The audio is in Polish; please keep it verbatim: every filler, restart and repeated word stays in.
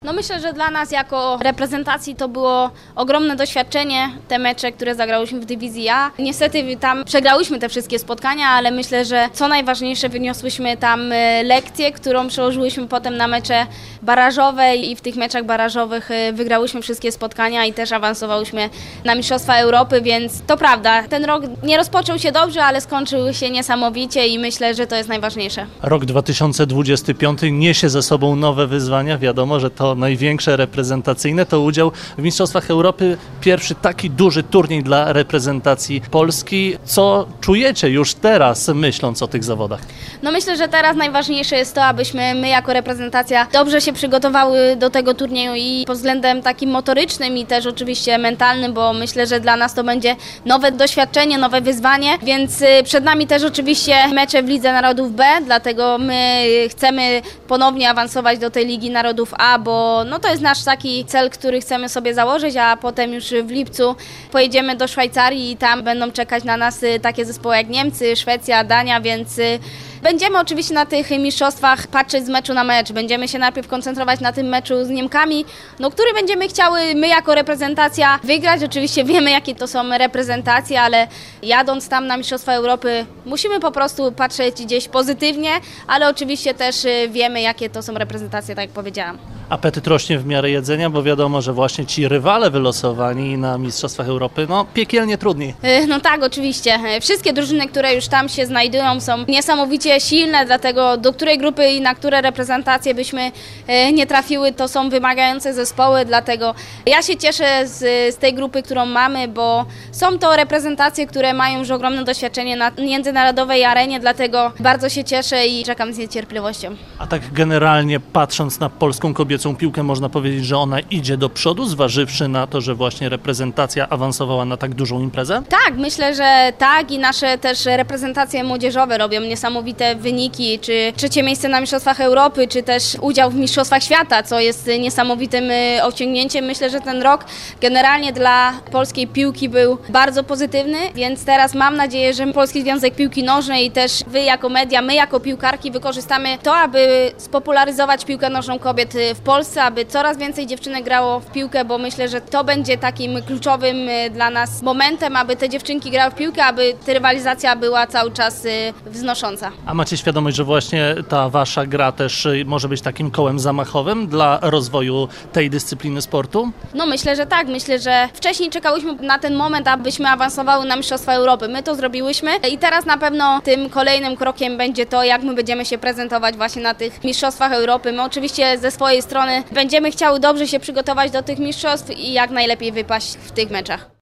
No myślę, że dla nas jako reprezentacji to było ogromne doświadczenie, te mecze, które zagrałyśmy w dywizji A. Niestety tam przegrałyśmy te wszystkie spotkania, ale myślę, że co najważniejsze wyniosłyśmy tam lekcję, którą przełożyłyśmy potem na mecze barażowe i w tych meczach barażowych wygrałyśmy wszystkie spotkania i też awansowałyśmy na Mistrzostwa Europy, więc to prawda, ten rok nie rozpoczął się dobrze, ale skończył się niesamowicie i myślę, że to jest najważniejsze. Rok dwa tysiące dwudziesty piąty niesie ze sobą nowe wyzwania, wiadomo, że to największe reprezentacyjne, to udział w Mistrzostwach Europy, pierwszy taki duży turniej dla reprezentacji Polski. Co czujecie już teraz, myśląc o tych zawodach? No myślę, że teraz najważniejsze jest to, abyśmy my jako reprezentacja dobrze się przygotowały do tego turnieju i pod względem takim motorycznym i też oczywiście mentalnym, bo myślę, że dla nas to będzie nowe doświadczenie, nowe wyzwanie, więc przed nami też oczywiście mecze w Lidze Narodów B, dlatego my chcemy ponownie awansować do tej Ligi Narodów A, bo no to jest nasz taki cel, który chcemy sobie założyć, a potem już w lipcu pojedziemy do Szwajcarii i tam będą czekać na nas takie zespoły jak Niemcy, Szwecja, Dania, więc będziemy oczywiście na tych mistrzostwach patrzeć z meczu na mecz. Będziemy się najpierw koncentrować na tym meczu z Niemkami, no, który będziemy chciały my jako reprezentacja wygrać. Oczywiście wiemy, jakie to są reprezentacje, ale jadąc tam na Mistrzostwa Europy musimy po prostu patrzeć gdzieś pozytywnie, ale oczywiście też wiemy, jakie to są reprezentacje, tak jak powiedziałam. Apetyt rośnie w miarę jedzenia, bo wiadomo, że właśnie ci rywale wylosowani na Mistrzostwach Europy, no piekielnie trudni. No tak, oczywiście. Wszystkie drużyny, które już tam się znajdują, są niesamowicie silne, dlatego do której grupy i na które reprezentacje byśmy nie trafiły, to są wymagające zespoły, dlatego ja się cieszę z, z tej grupy, którą mamy, bo są to reprezentacje, które mają już ogromne doświadczenie na międzynarodowej arenie, dlatego bardzo się cieszę i czekam z niecierpliwością. A tak generalnie patrząc na polską kobiecą piłkę, można powiedzieć, że ona idzie do przodu, zważywszy na to, że właśnie reprezentacja awansowała na tak dużą imprezę? Tak, myślę, że tak i nasze też reprezentacje młodzieżowe robią niesamowite wyniki, czy trzecie miejsce na Mistrzostwach Europy, czy też udział w Mistrzostwach Świata, co jest niesamowitym osiągnięciem. Myślę, że ten rok generalnie dla polskiej piłki był bardzo pozytywny, więc teraz mam nadzieję, że Polski Związek Piłki Nożnej i też wy jako media, my jako piłkarki wykorzystamy to, aby spopularyzować piłkę nożną kobiet w Polsce, aby coraz więcej dziewczynek grało w piłkę, bo myślę, że to będzie takim kluczowym dla nas momentem, aby te dziewczynki grały w piłkę, aby ta rywalizacja była cały czas wznosząca. A macie świadomość, że właśnie ta wasza gra też może być takim kołem zamachowym dla rozwoju tej dyscypliny sportu? No myślę, że tak. Myślę, że wcześniej czekałyśmy na ten moment, abyśmy awansowały na Mistrzostwa Europy. My to zrobiłyśmy i teraz na pewno tym kolejnym krokiem będzie to, jak my będziemy się prezentować właśnie na tych Mistrzostwach Europy. My oczywiście ze swojej strony będziemy chciały dobrze się przygotować do tych mistrzostw i jak najlepiej wypaść w tych meczach.